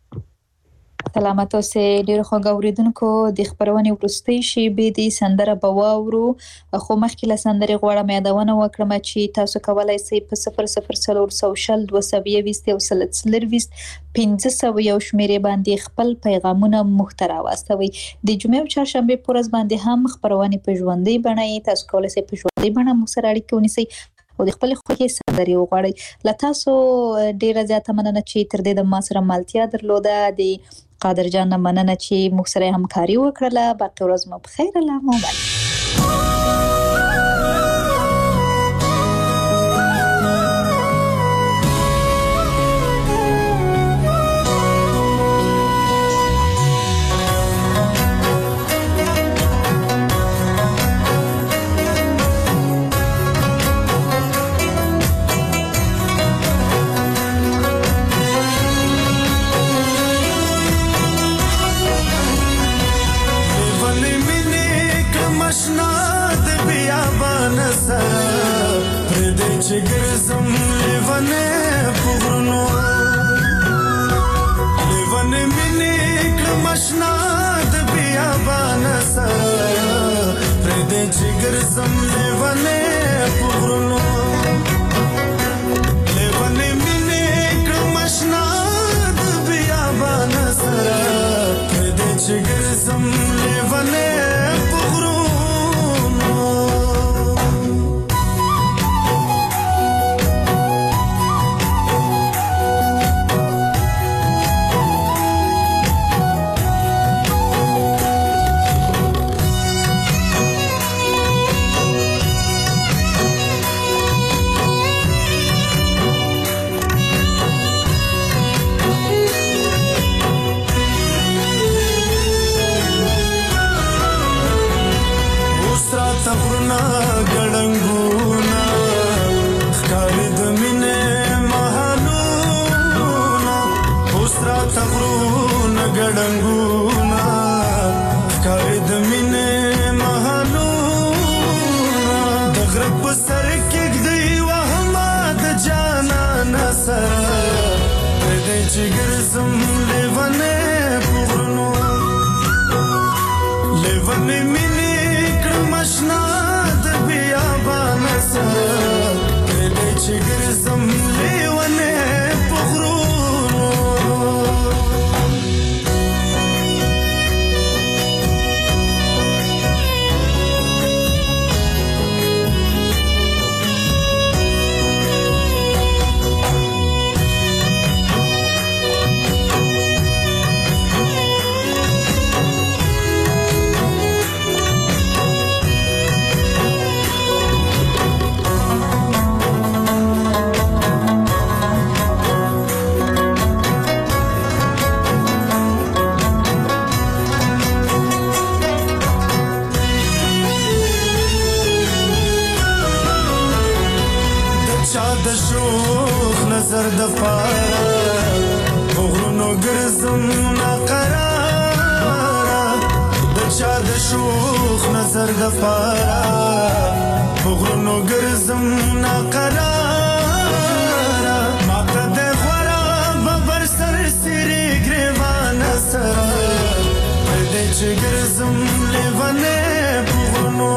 سلامت اوسئ ډېرو خوږو اورېدونکو. د خپرونې وروستۍ شېبې دي سندره به واورو، خو مخکې له سندرې غواړم یادونه وکړم چې تاسو کولی سئ په صفر صفر څلور سوه شل دوه سوه یویست یو سل څلرویست پنځه سوه یو شمېرې باندې خپل پیغامونه موږ ته راواستوئ. د جمعې او چهارشنبې په ورځ باندې هم خپرونې په ژوندۍ بڼه یې تاسو کولی سئ په ژوندۍ بڼه موږ سره اړیکې ونیسئ او د خپلې خوښې سندرې وغواړئ. له تاسو ډېره زیاته مننه چې تر دې د ما سره ملتیا درلوده. د قادر جان نه مننه چې موږ سره همکاري وکړله. باقي ورځ مو په خیر، الله مو مل. Chigir some lewan چا د شوخ نظر د پاره غرونو ګرځم ناقراره د چا د شوخ نظر د پاره غرونو ګرځم ناقراره ما ته د خورا ببر سر سری ګریوان سره دې چې ګرځم لیوانه غرونو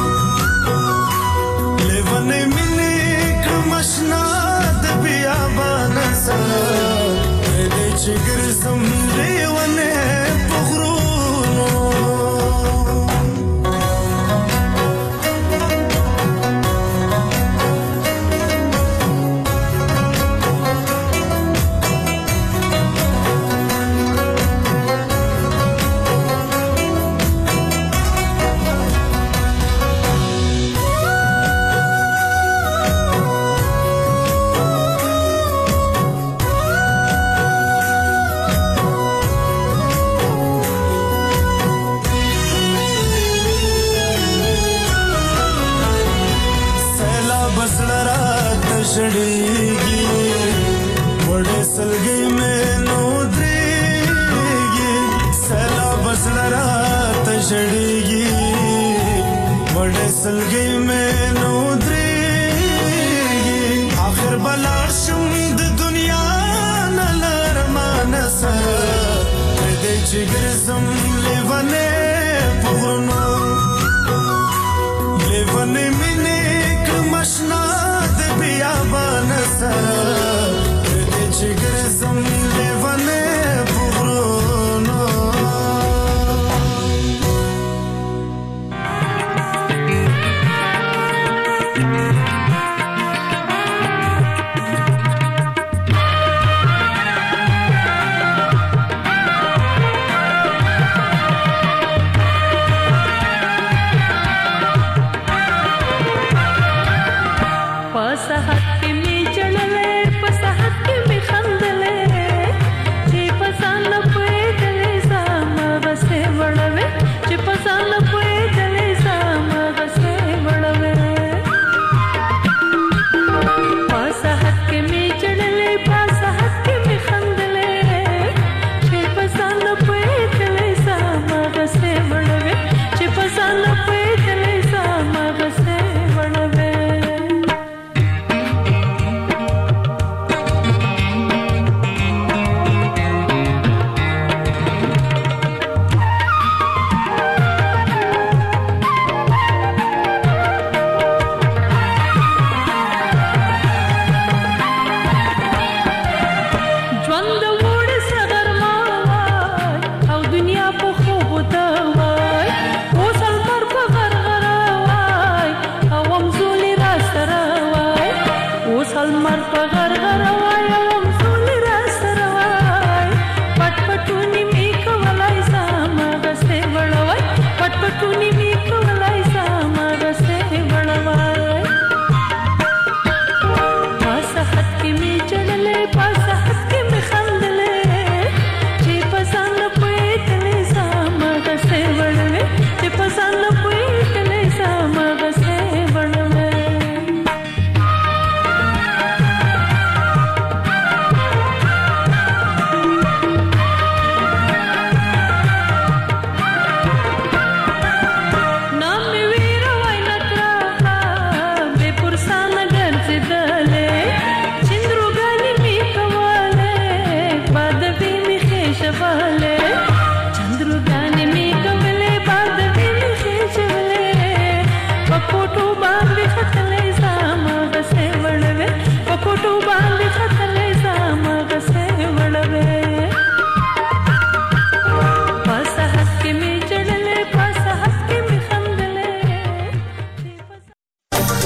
لیوانه مینه کمشنا د بیابان سره دې چې ګرځم لیوانه غرونو شړېږي وړې سلګۍ مې نو درېږي سیلاب زړه راته شړېږي وړې سلګۍ مې نو